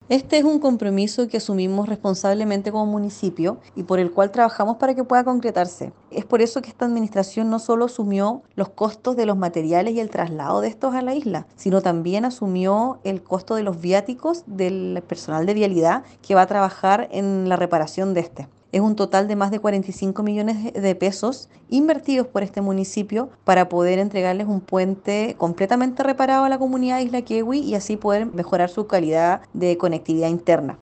Este es un compromiso que asumimos responsablemente como municipio y por el cual trabajamos para que pueda concretarse. Es por eso que esta administración no solo asumió los costos de los materiales y el traslado de estos a la isla, sino también asumió el costo de los viáticos del personal de vialidad que va a trabajar en la reparación de este. Es un total de más de 45 millones de pesos invertidos por este municipio para poder entregarles un puente completamente reparado a la comunidad de Isla Kewi y así poder mejorar su calidad de conectividad interna.